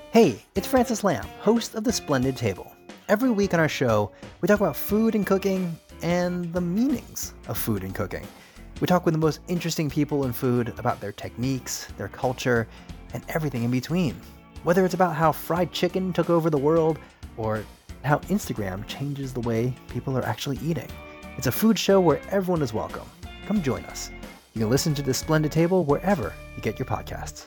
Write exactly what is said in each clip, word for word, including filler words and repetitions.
Hey, it's Francis Lamb, host of The Splendid Table. Every week on our show, we talk about food and cooking and the meanings of food and cooking. We talk with the most interesting people in food about their techniques, their culture, and everything in between. Whether it's about how fried chicken took over the world or how Instagram changes the way people are actually eating. It's a food show where everyone is welcome. Come join us. You can listen to The Splendid Table wherever you get your podcasts.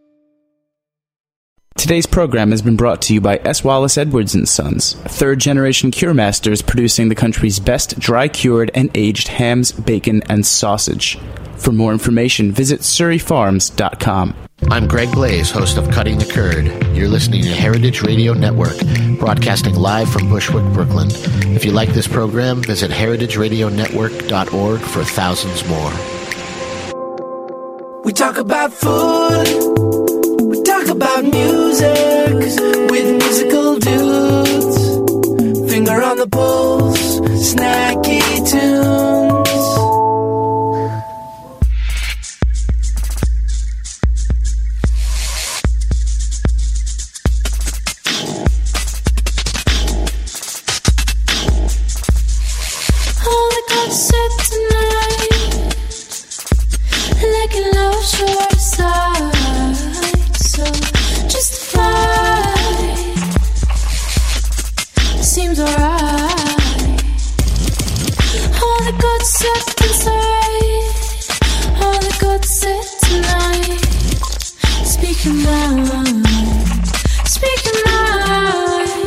Today's program has been brought to you by S. Wallace Edwards and Sons, third-generation cure masters producing the country's best dry-cured and aged hams, bacon, and sausage. For more information, visit surrey farms dot com. I'm Greg Blaze, host of Cutting the Curd. You're listening to Heritage Radio Network, broadcasting live from Bushwick, Brooklyn. If you like this program, visit heritage radio network dot org for thousands more. We talk about food. We talk about music with musical dudes. Finger on the pulse, snacky tunes. All the concept tonight, like a love short side. So justified seems alright. All the good set inside, all the good set tonight. Speak your mind, speak your mind.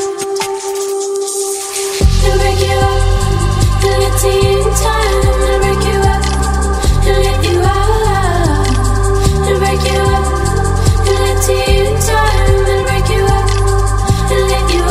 They'll break you up, they'll let you in time. They'll break you up, they'll let you out. They'll break you up. In time and break you up and let you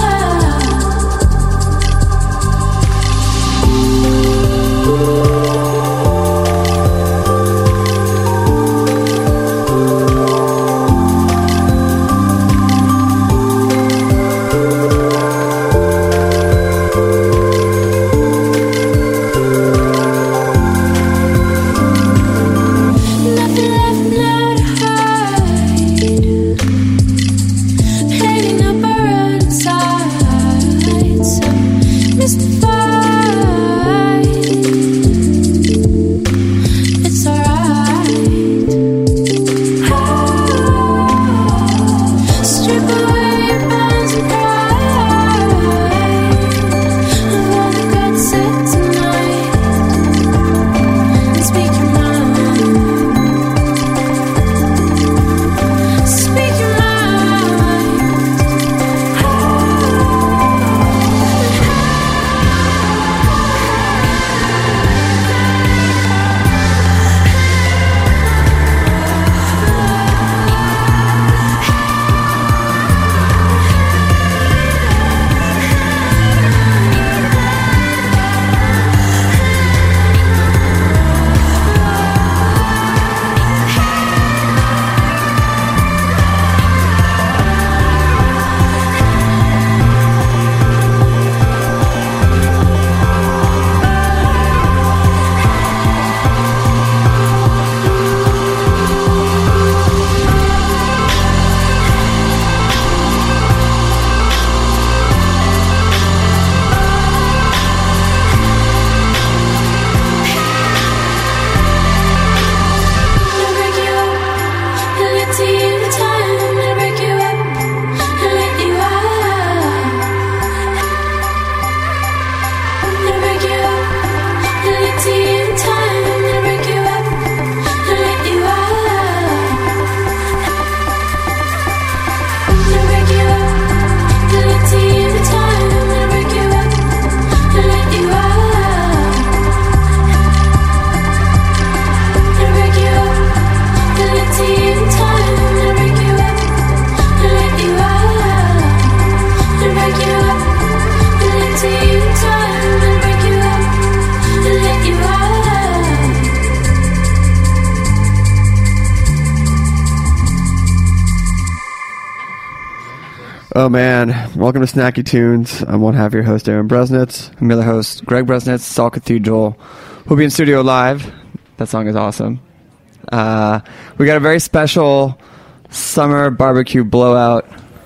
Oh man, welcome to Snacky Tunes. I'm one half your host, Aaron Bresnitz. I'm the other host, Greg Bresnitz, Salt Cathedral. We'll be in studio live. That song is awesome. Uh, we got a very special summer barbecue blowout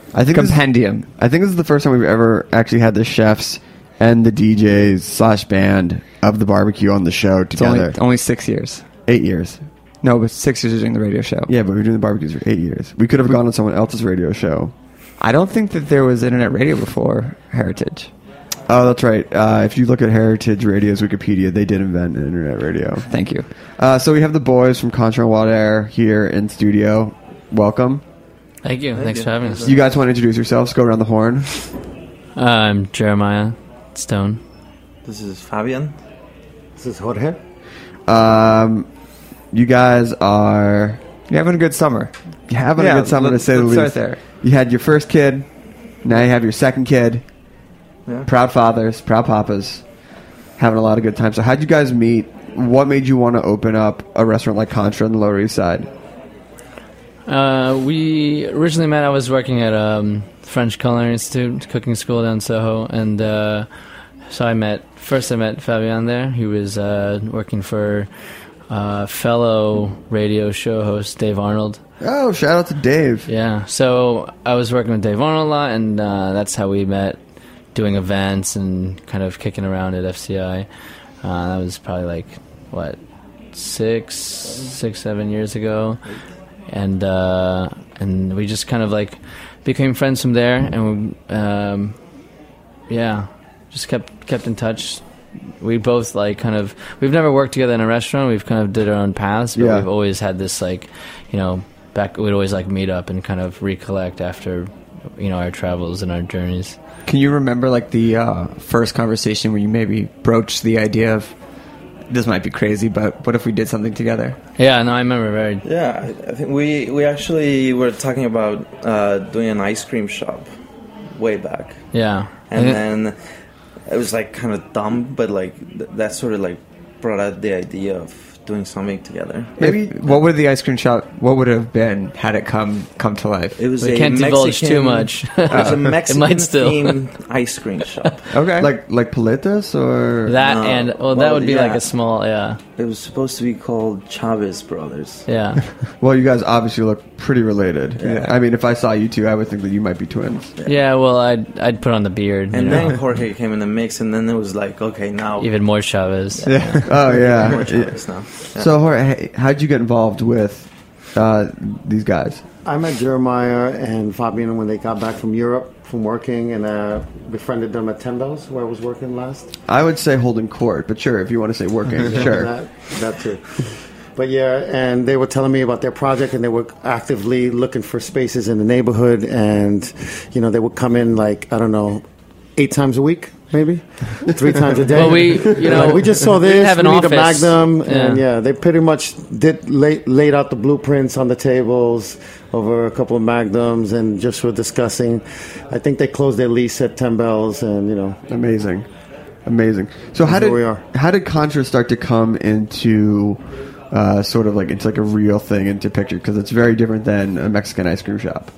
I think this- compendium. I think this is the first time we've ever actually had the chefs and the D Js slash band of the barbecue on the show It's together. only, only six years. Eight years. No, but six years doing the radio show. Yeah, but we were doing the barbecues for eight years. We could have gone on someone else's radio show. I don't think that there was internet radio before Heritage. Oh, that's right. Uh, if you look at Heritage Radio's Wikipedia, they did invent internet radio. Thank you. Uh, so we have the boys from Contra and Wild Air here in studio. Welcome. Thank you. Thanks for having us. You guys want to introduce yourselves? Go around the horn. Uh, I'm Jeremiah Stone. This is Fabian. This is Jorge. Um, you guys are You're having a good summer. having Yeah, a good summer, to let's- say the let's least. start there. You had your first kid. Now you have your second kid. Yeah. Proud fathers, proud papas, having a lot of good time. So how'd you guys meet? What made you want to open up a restaurant like Contra on the Lower East Side? Uh, we originally met. I was working at um, French Culinary Institute, cooking school down in Soho, and uh, so I met. First, I met Fabian there. He was uh, working for uh, fellow radio show host Dave Arnold. Oh, shout out to Dave. Yeah, so I was working with Dave Arnold a lot, and uh, that's how we met, doing events and kind of kicking around at F C I. Uh, that was probably like what six, six, seven years ago, and uh, and we just kind of like became friends from there, and we, um, yeah, just kept kept in touch. We both like kind of we've never worked together in a restaurant. We've kind of did our own paths, but Yeah. we've always had this like, you know, back we'd always like meet up and kind of recollect after, you know, our travels and our journeys. Can you remember like the uh, first conversation where you maybe broached the idea of this might be crazy, but what if we did something together? Yeah, no, I remember very. Yeah, I, I think we we actually were talking about uh, doing an ice cream shop way back, Yeah, and then it was like kind of dumb, but like th- that sort of like brought out the idea of doing something together. Maybe What would the ice cream shop? What would it have been had it come come to life? It was we a can't divulge Mexican, too much. It was a Mexican might still. themed ice cream shop. Okay. like like Paletas or that No. and well, that Well, would be yeah. like a small, yeah, It was supposed to be called Chavez Brothers. yeah. well, you guys obviously look pretty related. Yeah. I mean, if I saw you two, I would think that you might be twins. Yeah, well, I'd I'd put on the beard, And you then know. Jorge came in the mix, and then it was like, okay, now Even more Chavez. Yeah. Oh yeah. more Chavez now. Yeah. So, Jorge, how'd you get involved with uh, these guys? I met Jeremiah and Fabian when they got back from Europe from working, and uh, befriended them at Ten Bells, where I was working last. I would say holding court, but sure, if you want to say working, sure. That, that too. But yeah, and they were telling me about their project, and they were actively looking for spaces in the neighborhood, and you know they would come in like I don't know, eight times a week, maybe three times a day. Well, we, you know, Like, we just saw we this. have We an need a office. Magnum, Yeah. and yeah, they pretty much did lay, laid out the blueprints on the tables over a couple of Magnums, and just were discussing. I think they closed their lease at Ten Bells, and you know, Amazing, amazing. So how That's did where we are. how did Contra start to come into uh, sort of like into like a real thing into picture? Because it's very different than a Mexican ice cream shop.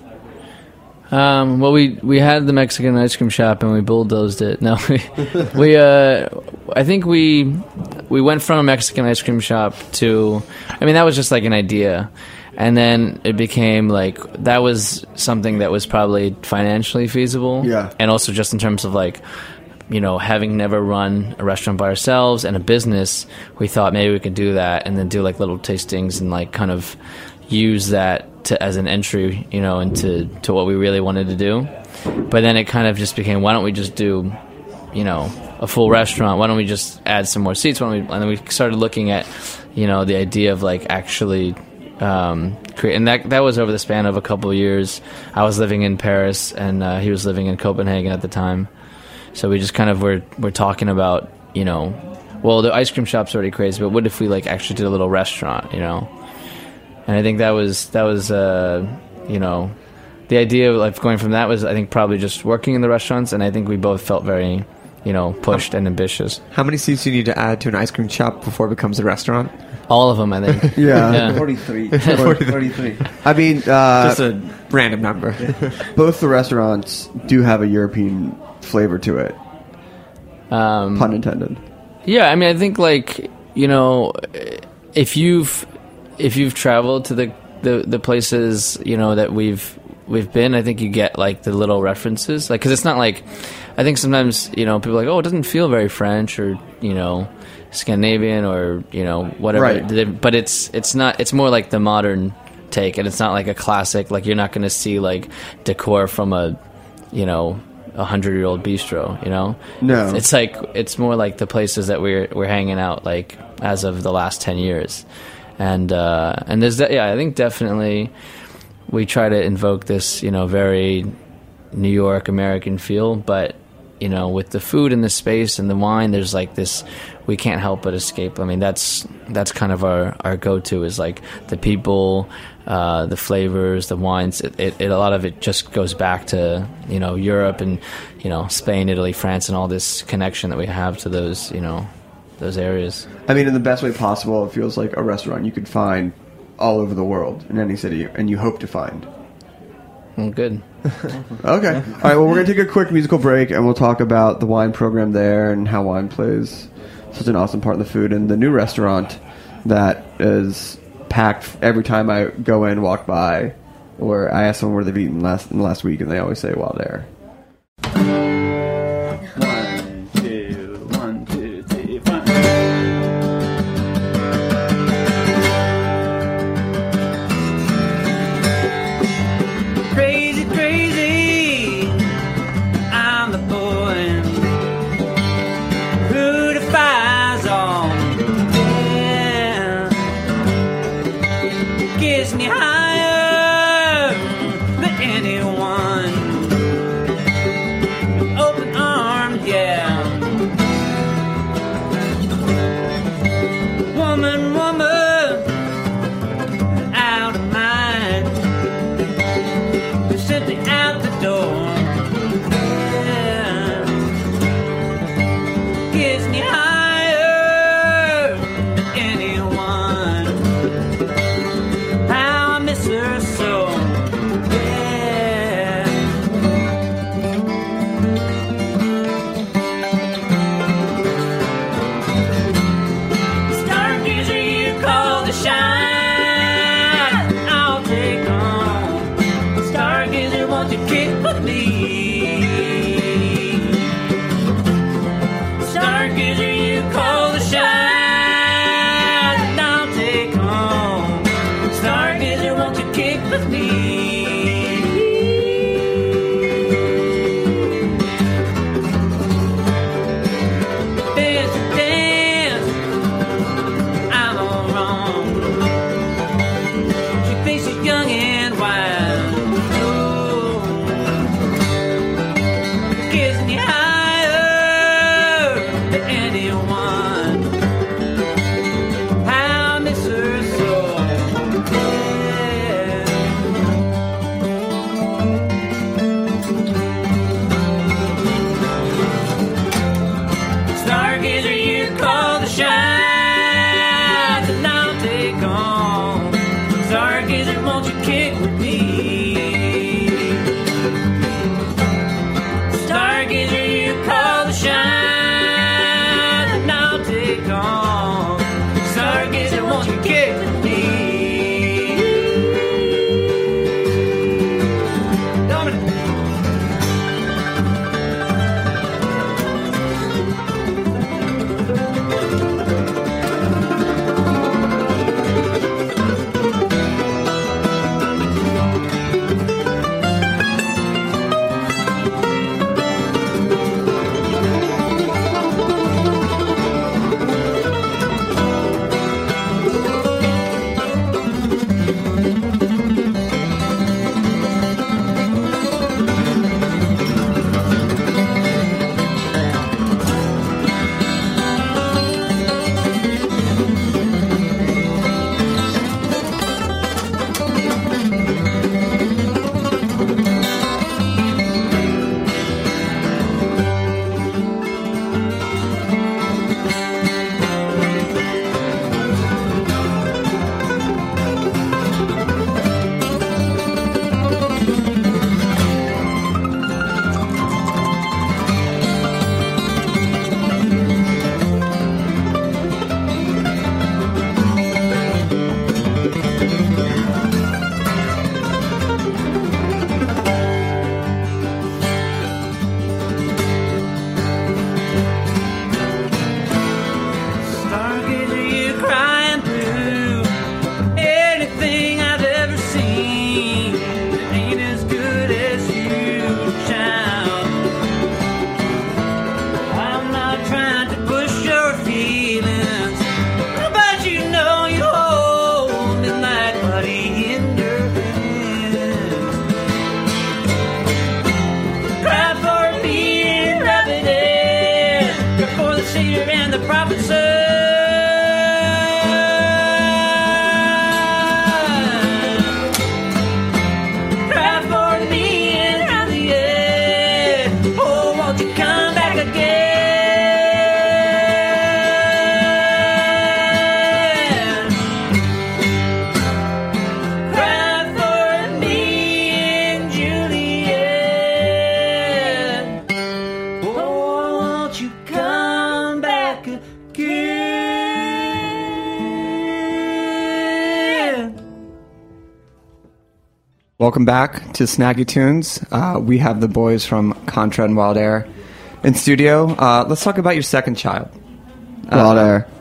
Um, well, we we had the Mexican ice cream shop and we bulldozed it. No, we, we uh, I think we we went from a Mexican ice cream shop to, I mean, that was just like an idea, and then it became like that was something that was probably financially feasible. Yeah. and also just in terms of like, you know, having never run a restaurant by ourselves and a business, we thought maybe we could do that and then do like little tastings and like kind of use that to, as an entry, you know, into to what we really wanted to do. But then it kind of just became, why don't we just do, you know, a full restaurant? Why don't we just add some more seats? Why don't we? And then we started looking at, you know, the idea of like actually um, create, and that that was over the span of a couple of years. I was living in Paris and uh, he was living in Copenhagen at the time. So we just kind of were were talking about, you know, well, the ice cream shop's already crazy, but what if we like actually did a little restaurant, you know? And I think that was that was uh, you know, the idea of like going from that was I think probably just working in the restaurants, and I think we both felt very, you know, pushed and ambitious. How many seats do you need to add to an ice cream shop before it becomes a restaurant? All of them, I think. Yeah. Yeah. forty-three. forty-three. I mean, uh, Just a random number. both the restaurants do have a European flavor to it. Um, Pun intended. Yeah, I mean, I think like, you know, if you've if you've traveled to the, the, the places, you know, that we've we've been, I think you get like the little references, like because it's not like I think sometimes you know people are like, oh, it doesn't feel very French or you know Scandinavian or you know whatever, Right. but it's it's not. It's more like the modern take, and it's not like a classic. Like you're not going to see like decor from a you know a hundred year old bistro. You know, No. It's, it's like it's more like the places that we're we're hanging out like as of the last ten years, and uh, and there's de- yeah, I think definitely we try to invoke this you know very New York American feel, but you know with the food and the space and the wine, there's like this we can't help but escape. I mean that's that's kind of our, our go-to is like the people, uh, the flavors, the wines. It, it, it a lot of it just goes back to you know Europe and you know Spain, Italy, France, and all this connection that we have to those you know those areas. I mean, in the best way possible, it feels like a restaurant you could find all over the world in any city, and you hope to find. Well, good. Okay. All right, well, we're going to take a quick musical break, and we'll talk about the wine program there and how wine plays such an awesome part of the food, and the new restaurant that is packed every time I go in, walk by, or I ask someone where they've eaten last, in the last week, and they always say, well, there. One, two, one, two, three, one. Crazy, crazy, I'm the boy who defies all, yeah, gets me higher than anyone, open armed, yeah, woman, woman, out of mind, simply out the door, yeah, gets me higher than anyone. How I miss her so, yeah. Stargazer you call the shine, I'll take on. Stargazer, won't you kick with me? Stargazer, you call the shine, and I'll take home. Stargazer, won't you kick with me? Dance to dance, I'm all wrong. She thinks she's young and wild. Oh, gets me higher than anyone. How I miss her so, yeah. Stargazer, you call the shine, and I'll take on. Stargazer, won't you kick with me? Stargazer, you call the shine, and I'll take on. Stargazer, won't you kick with me? Dominic. Welcome back to Snacky Tunes. Uh, we have the boys from Contra and Wild Air in studio. Uh, let's talk about your second child. Wild Uh, Air.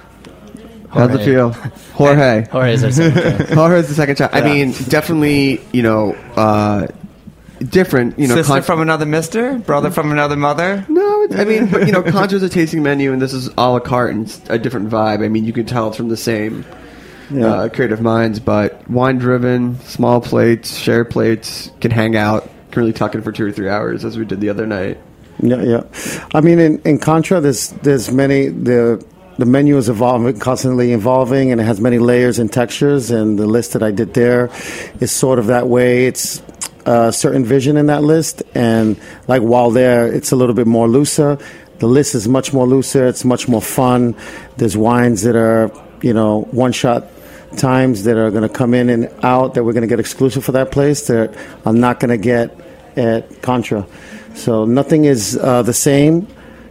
How's it feel? Jorge. Jorge is our second child. Jorge's the second child. I Yeah. mean, definitely, you know, uh, different, you know. Sister con- from another mister? Brother from another mother? No, I mean, but, you know, Contra's a tasting menu, and this is a la carte and it's a different vibe. I mean, you can tell it's from the same Yeah. uh, creative minds, but wine-driven, small plates, shared plates, can hang out, can really tuck in for two or three hours, as we did the other night. Yeah, yeah. I mean, in, in Contra, there's there's many the the menu is evolving, constantly evolving, and it has many layers and textures. And the list that I did there is sort of that way. It's a certain vision in that list, and like Wild Air, it's a little bit more looser. The list is much more looser. It's much more fun. There's wines that are, you know, one shot times that are going to come in and out that we're going to get exclusive for that place that I'm not going to get at Contra. So nothing is uh, the same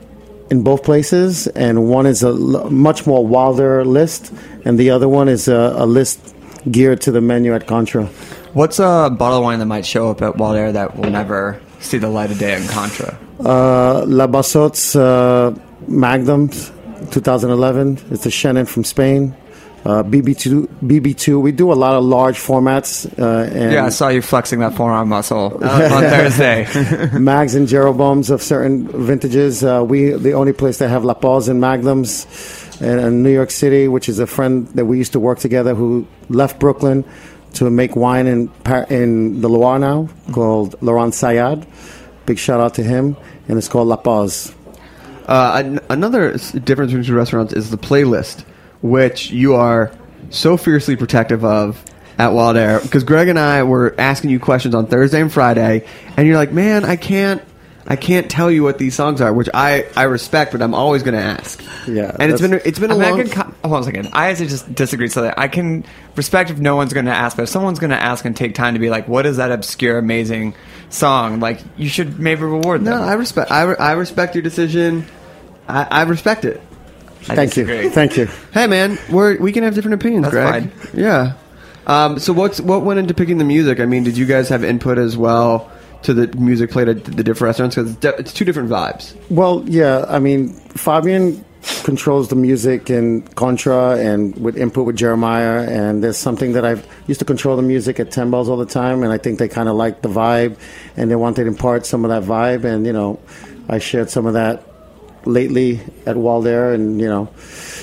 in both places, and one is a l- much more wilder list, and the other one is a, a list geared to the menu at Contra. What's a bottle of wine that might show up at Wild Air that will never see the light of day in Contra? Uh, La Basot's uh, Magnum, twenty eleven. It's a Chenin from Spain. Uh, B B two, B B two. We do a lot of large formats. Uh, and Yeah, I saw you flexing that forearm muscle on Thursday. Mags and Jeroboams of certain vintages. Uh, we the only place that have La Paz and Magnums in, in New York City, which is a friend that we used to work together who left Brooklyn to make wine in Par- in the Loire now, called Laurent Sayad. Big shout out to him, and it's called La Paz. Uh, an- another s- difference between two restaurants is the playlist, which you are so fiercely protective of at Wild Air. Because Greg and I were asking you questions on Thursday and Friday, and you're like, "Man, I can't, I can't tell you what these songs are," which I, I respect, but I'm always going to ask. Yeah, and it's been it's been a I mean, long. I can, co- hold on a second. I actually just disagree. So that I can respect if no one's going to ask, but if someone's going to ask and take time to be like, "What is that obscure, amazing song?" Like, you should maybe reward them. No, I respect. I, re- I respect your decision. I, I respect it. I Thank disagree. you, thank you. Hey, man, we're we can have different opinions, That's Greg. fine. Yeah. Um, so what's what went into picking the music? I mean, did you guys have input as well to the music played at the different restaurants? Because it's, de- it's two different vibes. Well, yeah, I mean, Fabian controls the music in Contra and with input with Jeremiah, and there's something that I used to control the music at Ten Bells all the time, and I think they kind of liked the vibe, and they wanted to impart some of that vibe, and, you know, I shared some of that lately at Wild Air, and, you know,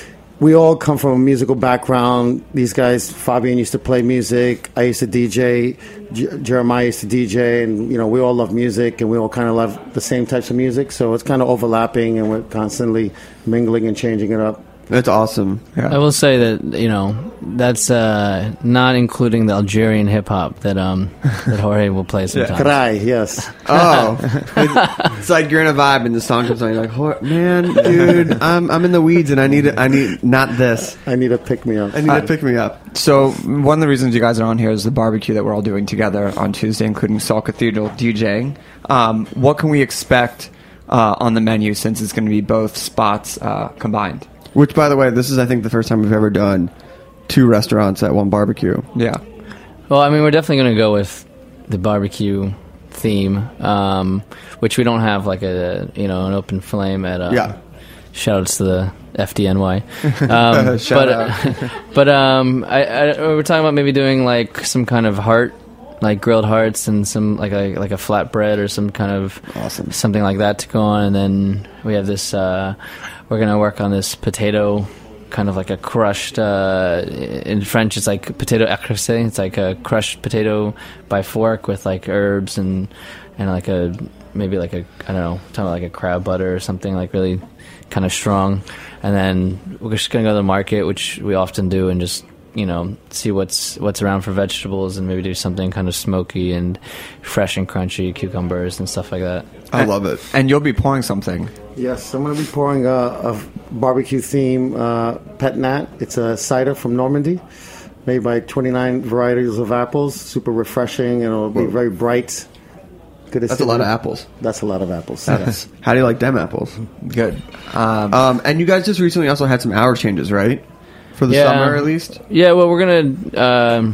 we all come from a musical background. These guys, Fabian used to play music. I used to D J. J- Jeremiah used to D J. And, you know, we all love music, and we all kind of love the same types of music. So it's kind of overlapping, and we're constantly mingling and changing it up. That's awesome. I will say that, you know, that's uh, not including the Algerian hip hop that um that Jorge will play sometimes. Cry, yes. Oh, it's, it's like you're in a vibe and the song comes on. You're like, "Hor- man, dude, I'm I'm in the weeds and I need I need not this. I need to pick me up. I need to pick me up." So one of the reasons you guys are on here is the barbecue that we're all doing together on Tuesday, including Salt Cathedral DJing. Um, what can we expect uh, on the menu since it's going to be both spots uh, combined? Which, by the way, this is I think the first time we've ever done two restaurants at one barbecue. Yeah. Well, I mean, we're definitely going to go with the barbecue theme, um, which we don't have like a you know an open flame at. Uh, Yeah. Shout outs to the F D N Y. Um, Shout but out. but um, I, I, we're talking about maybe doing like some kind of heart, like grilled hearts and some like a like a flatbread or some kind of Awesome. something like that to go on, and then we have this. Uh, we're gonna work on this potato. Kind of like a crushed, uh, in French it's like potato écrasé. It's like a crushed potato by fork with like herbs and and like a maybe like a I don't know, talking about like a crab butter or something like really kind of strong. And then we're just gonna go to the market, which we often do, and just you know see what's what's around for vegetables and maybe do something kind of smoky and fresh and crunchy, cucumbers and stuff like that. I love it. And you'll be pouring something. Yes, I'm going to be pouring a, a barbecue theme uh, Pet Nat. It's a cider from Normandy, made by twenty-nine varieties of apples. Super refreshing, and it'll be very bright. Good to That's see a lot you. of apples. That's a lot of apples. Yes. How do you like them apples? Good. Um, Um, and you guys just recently also had some hour changes, right? For the Yeah. summer, at least. Yeah, well, we're gonna um,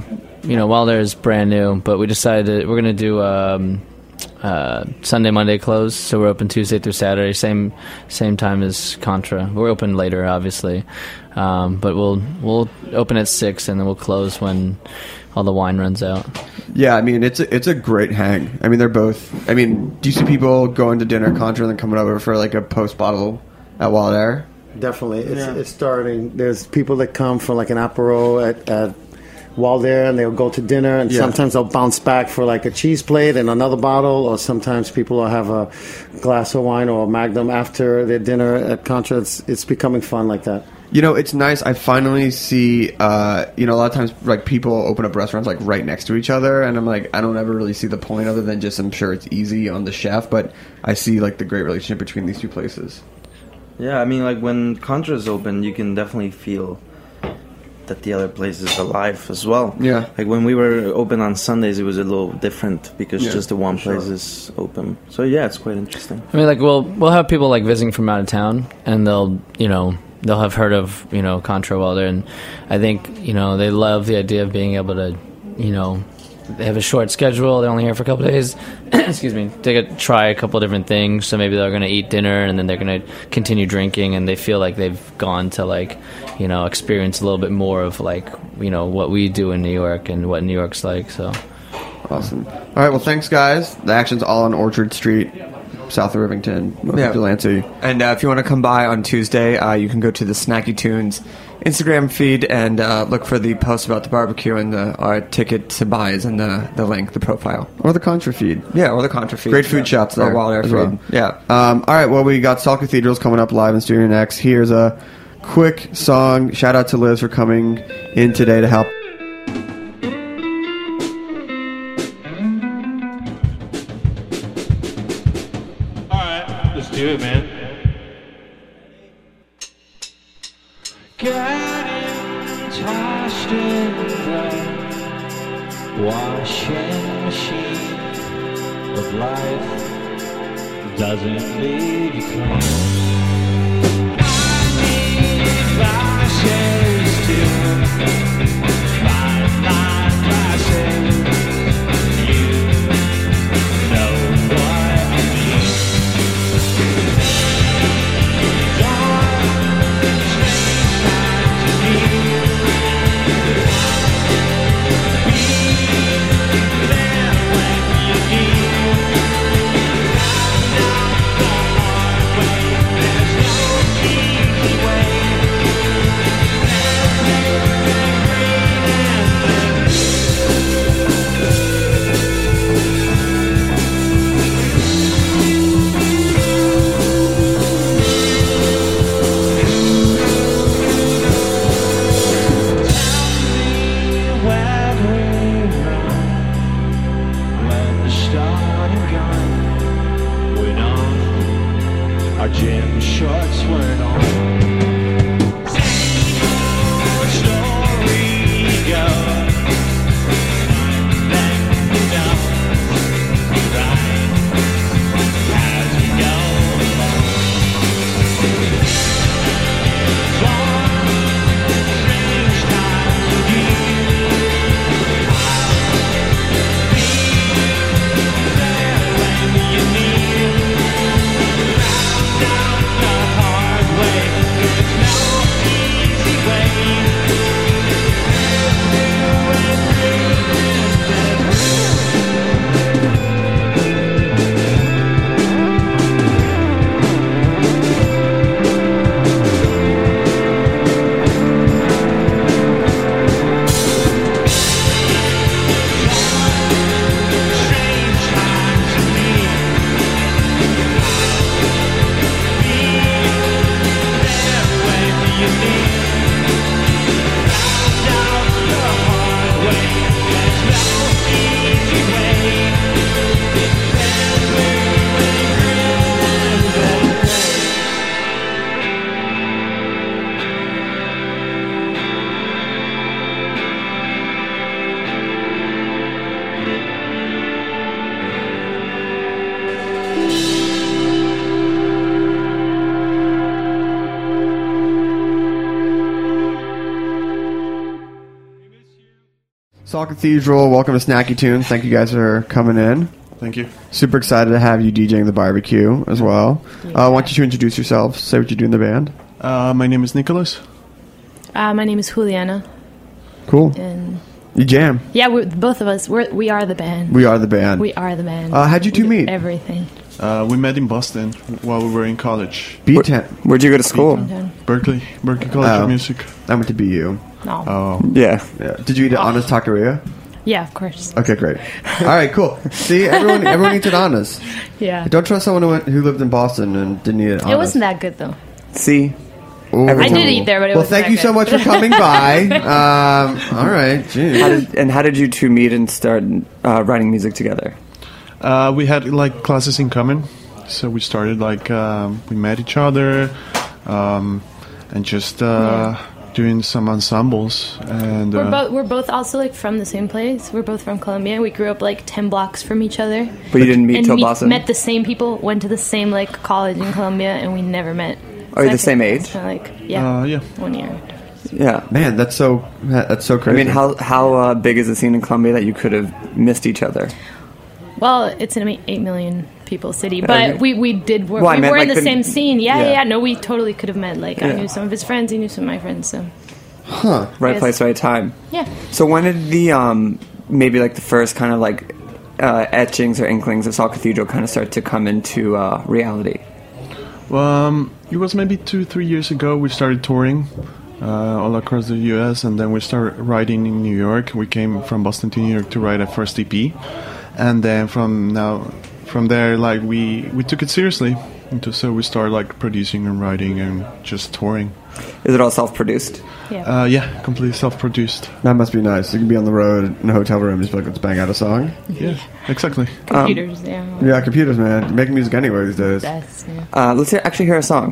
you know, Wilder is brand new, but we decided that we're going to do um, uh, Sunday, Monday close, so we're open Tuesday through Saturday, same same time as Contra. We're open later, obviously, um, but we'll we'll open at six and then we'll close when all the wine runs out. Yeah, I mean, it's a, it's a great hang. I mean, they're both... I mean, do you see people going to dinner at Contra and then coming over for, like, a post-bottle at Wild Air? Definitely. It's, Yeah. it's starting. There's people that come for, like, an apéro at, at Wild Air, and they'll go to dinner, and Yeah. sometimes they'll bounce back for, like, a cheese plate and another bottle, or sometimes people will have a glass of wine or a Magnum after their dinner at Contra. It's, it's becoming fun like that. You know, it's nice. I finally see, uh, you know, a lot of times, like, people open up restaurants, like, right next to each other, and I'm like, I don't ever really see the point other than just, I'm sure it's easy on the chef, but I see, like, the great relationship between these two places. Yeah, I mean, like, when Contra's open, you can definitely feel that the other place is alive as well. Yeah. Like, when we were open on Sundays, it was a little different because Yeah, just the one sure. place is open. So, yeah, it's quite interesting. I mean, like we'll we'll have people like visiting from out of town, and they'll you know they'll have heard of you know Contra Wilder, and I think you know they love the idea of being able to you know they have a short schedule, they're only here for a couple of days. Excuse me, they get try a couple of different things. So maybe they're going to eat dinner and then they're going to continue drinking, and they feel like they've gone to like you know experience a little bit more of like you know what we do in New York and what New York's like. So Awesome. All right, well, thanks, guys. The action's all on Orchard Street, south of Rivington, north Yeah. of Delancey. And uh, if you want to come by on Tuesday, uh, you can go to the Snacky Tunes Instagram feed and uh, look for the post about the barbecue, and the our ticket to buy is in the, the link, the profile. Or the Contra feed. Yeah, or the Contra feed. Great food shops there Or Wild Air as feed. well. Yeah. Um, all right, well, we got Salt Cathedrals coming up live in studio next. Here's a quick song. Shout out to Liz for coming in today to help. Let's do it, man. Getting tossed in the washing machine of life doesn't leave you clean. I need glasses to find my glasses. You know what I mean. Our gym shorts weren't on. Same old story goes. Then you know, right as you go along. Strange times with you. I'll be there when you need. The hard way. Salt Cathedral, welcome to Snacky Tunes. Thank you guys for coming in. Thank you. Super excited to have you DJing the barbecue as well. Yeah. Uh, I want you to introduce yourself, say what you do in the band. Uh, my name is Nicholas. Uh, my name is Juliana. Cool. And you jam. Yeah, we're, both of us, we're, we are the band. We are the band. We are the band. Uh, how'd you two we meet? Everything. Uh, we met in Boston while we were in college. B ten. Where'd you go to school? Berkeley. Berkeley College oh, of Music. I went to B U. No. Oh. Yeah. yeah. Did you eat at oh. Anna's Taqueria? Yeah, of course. Okay, great. All right, cool. See, everyone everyone eats at Anna's. Yeah. Don't trust someone who, went, who lived in Boston and didn't eat at Anna's. It wasn't that good, though. See? Ooh. I did eat there, but it well, wasn't thank that you good. so much for coming by. Um, all right. Geez. How did, and how did you two meet and start uh, writing music together? Uh, we had like classes in common, so we started like um, we met each other, um, and just uh, yeah. doing some ensembles. And we're uh, both we're both also like from the same place. We're both from Colombia. We grew up like ten blocks from each other. But you didn't meet and till meet, Boston. Met the same people. Went to the same like college in Colombia, and we never met. Are you the same age? Like yeah, uh, yeah, one year. Yeah, man, that's so that's so crazy. I mean, how how uh, big is the scene in Colombia that you could have missed each other? Well, it's an eight million people city, but uh, we, we did work. Well, we were like in the, the same scene. Yeah, yeah, yeah, yeah. No, we totally could have met. Like yeah. I knew some of his friends. He knew some of my friends. So, huh? Right place, right time. Yeah. So when did the um maybe like the first kind of like uh, etchings or inklings of Salt Cathedral kind of start to come into uh, reality? Well, um, it was maybe two, three years ago. We started touring uh, all across the U S, and then we started writing in New York. We came from Boston to New York to write our first E P, and then from now, from there, like we we took it seriously. And so we started like producing and writing and just touring. Is it all self-produced? Yeah. Uh, yeah, completely self-produced. That must be nice. You can be on the road in a hotel room and just be like, let's bang out a song. Yeah, exactly. Computers, um, yeah. Yeah, computers, man. Making music anyway these days. That's, yeah. Uh, let's hear, actually hear a song.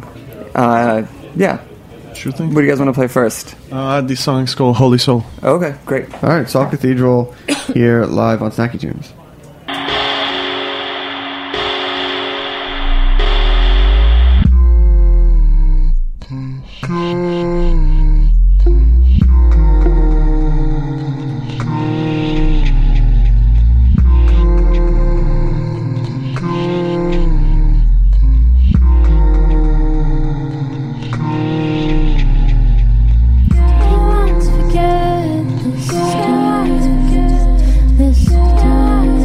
Uh, yeah. Sure thing. What do you guys want to play first? Uh, this song is called Holy Soul. Okay, great. All right, Salt Cathedral here live on Snacky Tunes. This time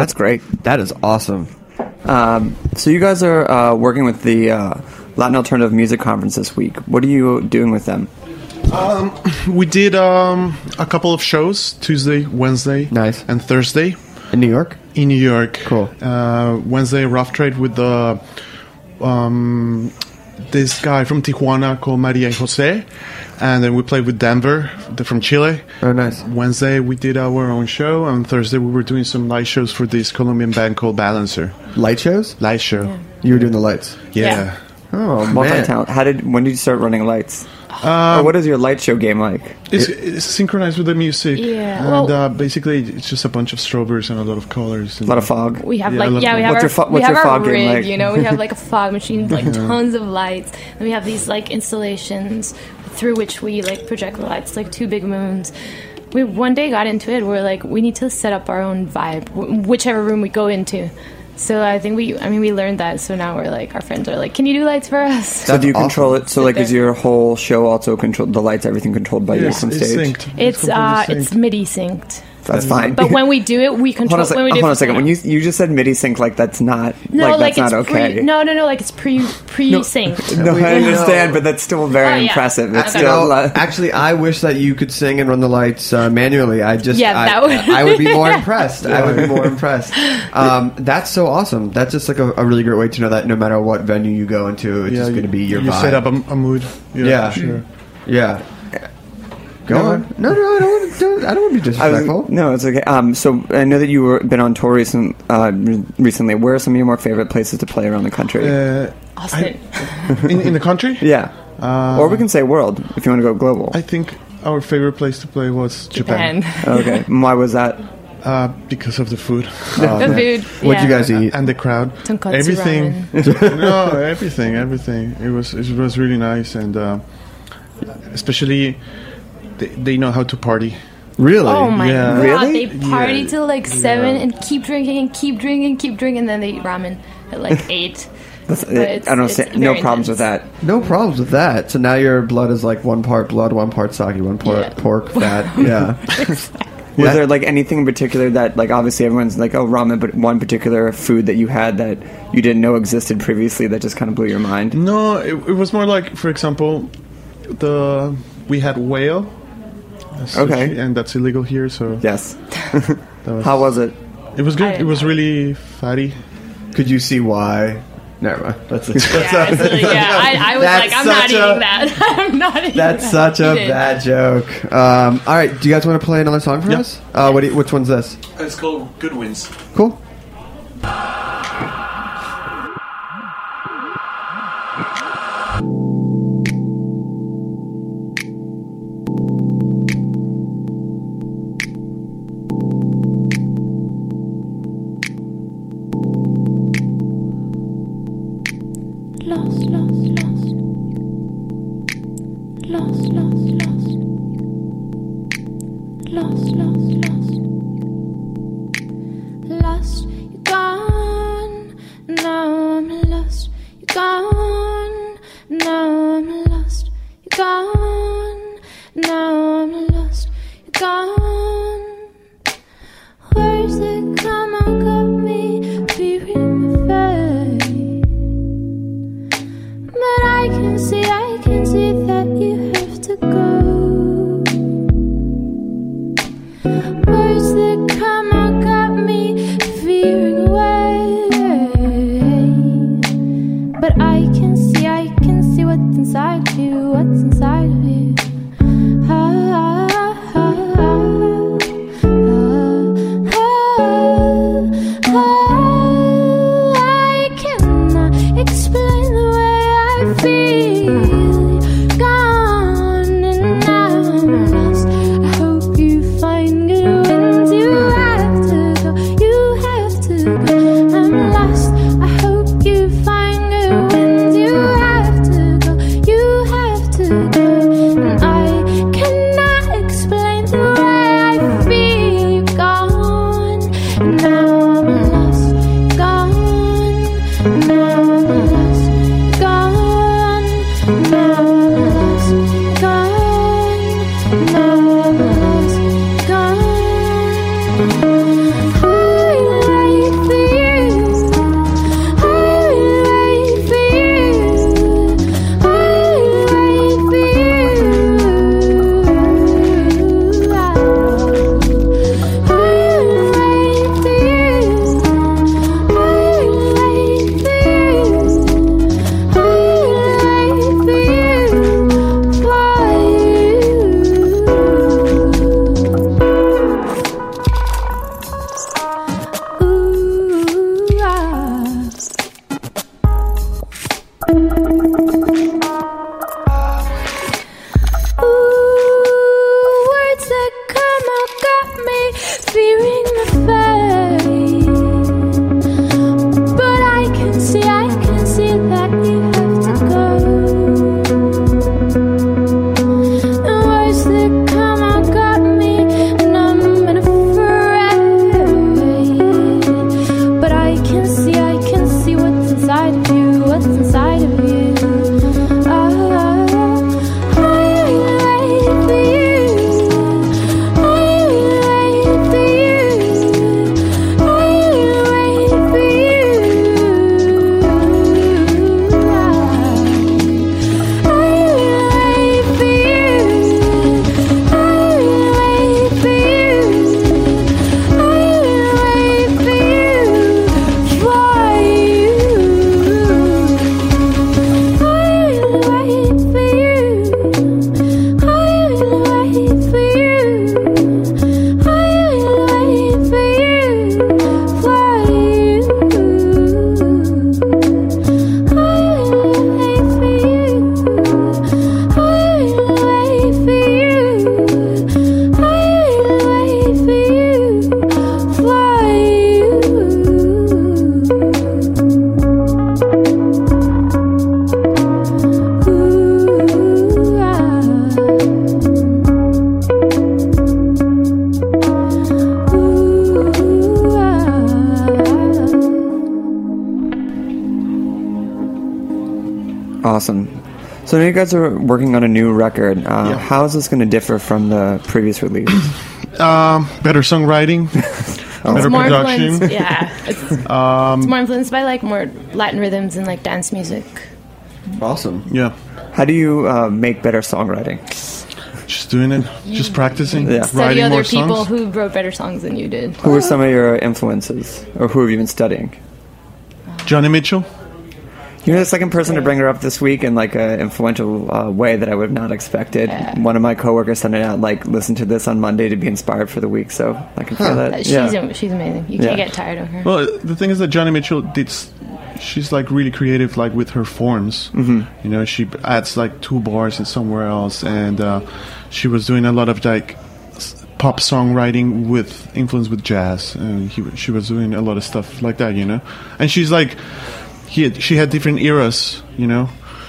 That's great. That is awesome. Um, so you guys are uh, working with the uh, Latin Alternative Music Conference this week. What are you doing with them? Um, we did um, a couple of shows, Tuesday, Wednesday, nice, and Thursday. In New York? In New York. Cool. Uh, Wednesday, Rough Trade with the um, this guy from Tijuana called Maria and Jose. And then we played with Denver, they're from Chile. Oh, nice. Wednesday, we did our own show. And Thursday, we were doing some light shows for this Colombian band called Balancer. Light shows? Light show. Yeah. You were doing the lights? Yeah. Yeah. Oh, man. Multi-talent. How did? When did you start running lights? Um, or what is your light show game like? It's, it's synchronized with the music. Yeah, And well- uh, basically, it's just a bunch of strawberries and a lot of colors. A lot of fog. We have Yeah, I like love yeah, we that. have What's our your fo- we what's have your our fog game rig, like? you know, we have like a fog machine, like tons of lights, and we have these like installations through which we like project the lights, like two big moons. We one day got into it. We're like, we need to set up our own vibe, wh- whichever room we go into. So I think we, I mean, we learned that. So now we're like, our friends are like, can you do lights for us? So do you control it? So Sit like, is there. your whole show also controlled? The lights, everything controlled by you Yes, from it's stage. synced. It's uh, completely it's synced. MIDI synced. That's fine. But when we do it, we Hold control. on a, sec- when we do hold on it a second. When you you just said MIDI sync, like that's not no, like, like, that's it's not okay. pre. No, no, no. Like it's pre pre synced. No, I understand, but that's still very Oh, yeah. impressive. It's Okay. still No, uh, actually, I wish that you could sing and run the lights uh, manually. I just, Yeah, I, that would- I would be more impressed. I would be more impressed. Um, that's so awesome. That's just like a, a really great way to know that no matter what venue you go into, it's Yeah, just going to be your you vibe. set up a, a mood. Yeah, Yeah. for sure. Yeah. Go No. on. No, no, I don't want to. Don't, I don't want to be I was- disrespectful. no, it's okay. Um, so I know that you were been on tour recent, uh, re- recently. Where are some of your more favorite places to play around the country? Uh, Austin. in, in the country? yeah, Uh, or we can say world if you want to go global. I think our favorite place to play was Japan. Japan. Okay, and why was that? Uh, because of the food. The food. What'd you yeah. guys eat? And the crowd. Tonkotsu everything. no, everything, everything. It was it was really nice, and uh, especially they, they know how to party. Really? Oh my Yeah. god! Really? They party Yeah. till like seven Yeah. and keep drinking and keep drinking and keep drinking, and then they eat ramen at like eight. That's, But it's- I don't it's say no very problems with intense. that. No problems with that. So now your blood is like one part blood, one part sake, one part Yeah. pork fat. Yeah. Was Yeah. there like anything in particular that, like, obviously everyone's like, oh, ramen, but one particular food that you had that you didn't know existed previously that just kind of blew your mind? No, it, it was more like, for example, the we had whale. uh, sushi, Okay. and that's illegal here. So Yes. that was, How was it? It was I good. didn't It was know. really fatty. Could you see why? Never mind. That's, that's, Yeah, it's really- yeah, I, I was That's like, I'm not such eating a- that. I'm not eating That's that. such a You did. bad joke. Um, all right, do you guys want to play another song for Yeah. us? Uh, what? Do you, which one's this? It's called Good Wins. Cool. Lost, lost, lost. Lost, lost, lost. Lost, lost, lost. Lost, you're gone. Now I'm lost. You're gone. Now I'm lost. You're gone. Now I'm lost. You're gone. Words that come out got me fearing my fate. But I can see, I can see that you have to go. Words that come out got me veering away. But I can see, I can see what's inside you, what's inside of you. Ah, ah, ah, ah, ah, ah. I cannot explain the way I feel. Gone and now I'm lost. I hope you find good winds. You have to go, you have to go. I'm lost. I hope you find good winds. You have to go, you have to go. And I cannot explain the way I feel. You're gone. And now I'm lost. Gone. Now I'm lost. Gone. Now I'm lost. Gone. Now I'm lost. Gone. I Awesome. So now you guys are working on a new record. Uh, Yeah. How is this going to differ from the previous release? Um, better songwriting, better It's more production. influenced, yeah. It's, Um, it's more influenced by like more Latin rhythms and like dance music. Awesome. Yeah. How do you uh, make better songwriting? Just doing it, just practicing, Yeah. Study writing other more people songs. who wrote better songs than you did. Who are some of your influences, or who have you been studying? Johnny Mitchell. You're the second person to bring her up this week in like an influential uh, way that I would have not expected. Yeah. One of my coworkers sent it out like, listen to this on Monday to be inspired for the week. So I can feel that. Uh, She's, Yeah. she's amazing. You can't Yeah. get tired of her. Well, the thing is that Johnny Mitchell did. s- She's like really creative, like with her forms. Mm-hmm. You know, she adds like two bars and somewhere else, and uh, she was doing a lot of like s- pop songwriting with influence with jazz, and he, she was doing a lot of stuff like that. You know, and she's like, he had, she had different eras. You know,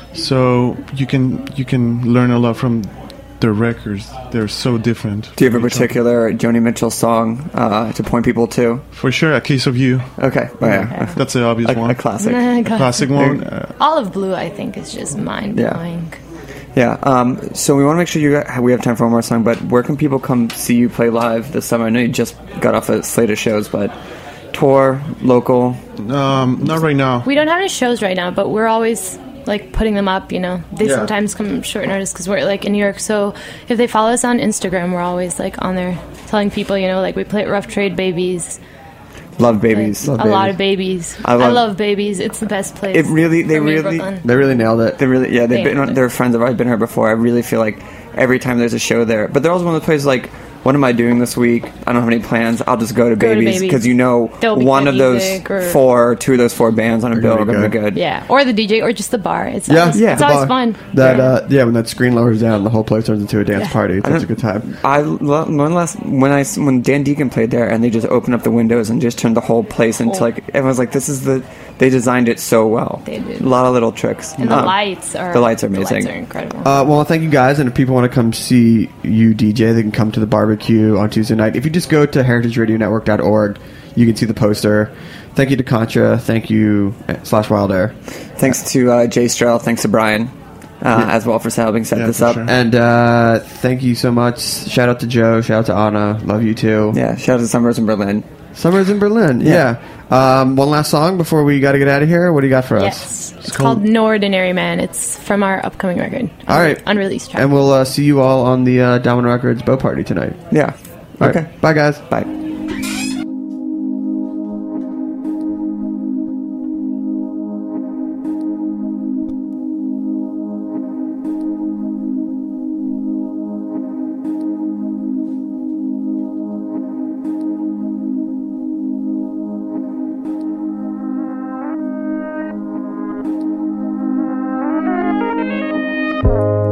so you can you can learn a lot from their records. They're so different. Do you have a particular Joni Mitchell song uh, to point people to? For sure, A Case of You. Okay. Oh, yeah. That's the obvious A, one. a classic. A classic one. Uh, Olive Blue, I think, is just mind blowing. Yeah. Um, so we want to make sure you got, we have time for one more song, but where can people come see you play live this summer? I know you just got off a slate of shows, but tour, local? Um, not right now. We don't have any shows right now, but we're always like putting them up. You know, they Yeah. sometimes come short notice because we're like in New York. So if they follow us on Instagram, we're always like on there telling people, you know, like we play at Rough Trade Babies. Love Babies. Like, a lot of babies. I I love- love, Babies. It's the best place. It really, they for me in really, Brooklyn. They really nailed it. They really, yeah, they've They been, nailed it. they're friends of I've been here before. I really feel like every time there's a show there, but they're also one of the places like, what am I doing this week? I don't have any plans. I'll just go to Go to Babies Babies. because you know There'll be one good of those music or- four, two of those four bands on a They're bill are gonna going be to be good. Yeah, or the D J, or just the bar. It's Yeah, always, yeah. it's always Bar. fun. That yeah. uh, yeah, when that screen lowers down, the whole place turns into a dance party. It's I such a good time. I lo- one last when I when Dan Deacon played there and they just opened up the windows and just turned the whole place into Oh. like everyone's like this is the they designed it so well. They did. A lot of little tricks. And the Um, lights are the lights are The amazing. lights are incredible. Uh, well, thank you guys, and if people want to come see you D J, they can come to the barbecue on Tuesday night. If you just go to heritage radio network dot org, you can see the poster. Thank you to Contra. Thank you, uh, Slash Wild Air. Thanks to uh, Jay Stroud. Thanks to Brian uh, as well for helping set Yeah, this for up. sure. And uh, thank you so much. Shout out to Joe. Shout out to Anna. Love you too. Yeah, shout out to Summers in Berlin. Summers in Berlin. Yeah. Um, one last song before we got to get out of here. What do you got for us? Yes. It's called No Ordinary Man. It's from our upcoming record. All right. Unreleased track. And we'll uh, see you all on the uh, Diamond Records boat party tonight. Yeah. All Okay. right. Bye, guys. Bye.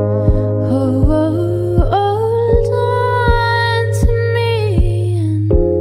Oh, hold on to me and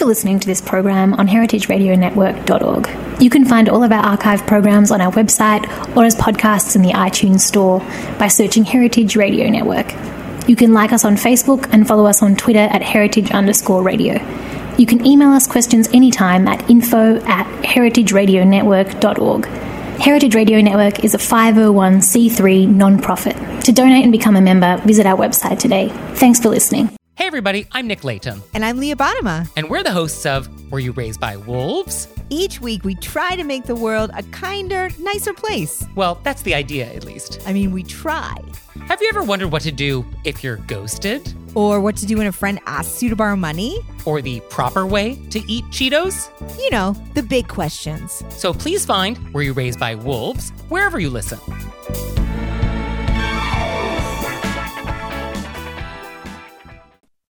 for listening to this program on heritage radio network dot org. You can find all of our archive programs on our website or as podcasts in the iTunes Store by searching Heritage Radio Network. You can like us on Facebook and follow us on Twitter at heritage underscore radio. You can email us questions anytime at info at heritage radio network dot org. Heritage Radio Network is a five oh one c three non-profit. To donate and become a member, visit our website today. Thanks for listening. Hey everybody, I'm Nick Latham. And I'm Leah Bottima. And we're the hosts of Were You Raised by Wolves? Each week we try to make the world a kinder, nicer place. Well, that's the idea, at least. I mean, we try. Have you ever wondered what to do if you're ghosted? Or what to do when a friend asks you to borrow money? Or the proper way to eat Cheetos? You know, the big questions. So please find Were You Raised by Wolves wherever you listen.